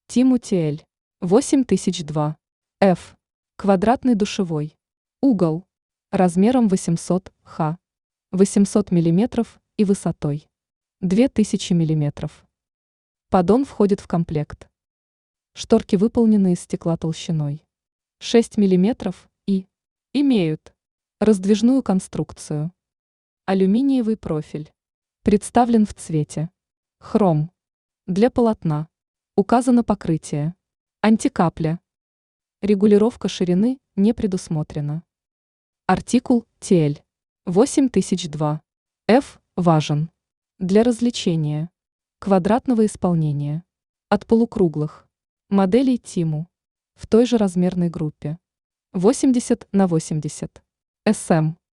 Тиму TL 8002 F. Квадратный душевой. Угол. Размером 800 х. 800 мм и высотой 2000 мм. Поддон входит в комплект. Шторки выполнены из стекла толщиной 6 мм и имеют раздвижную конструкцию. Алюминиевый профиль. Представлен в цвете хром. Для полотна указано покрытие антикапля. Регулировка ширины не предусмотрена. Артикул TL 8002 F важен для развлечения квадратного исполнения от полукруглых моделей Тиму в той же размерной группе 80 на 80 см.